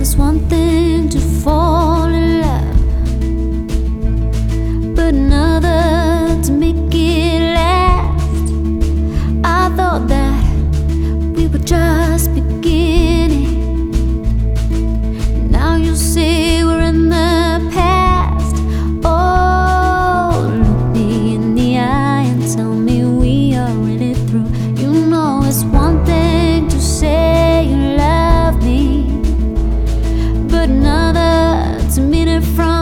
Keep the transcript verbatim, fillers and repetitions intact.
it's one thing to fall in love, but another to make it last. I thought that we were just beginning. Now you say we're in the past. Oh, look me in the eye and tell me we are really through. You know it's one thing to say you love me, but another to mean it from